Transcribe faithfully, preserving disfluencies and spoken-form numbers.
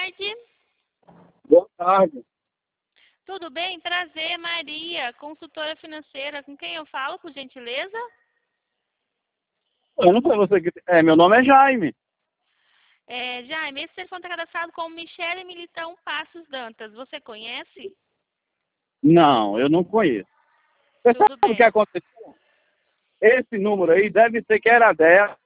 tarde. Boa tarde. Tudo bem? Prazer, Maria, consultora financeira. Com quem eu falo, por gentileza? Eu não sei você que. É, meu nome é Jaime. É, Jaime, esse telefone está cadastrado como Michele Militão Passos Dantas. Você conhece? Não, eu não conheço. Você Tudo sabe o que bem. aconteceu? Esse número aí deve ser que era dela.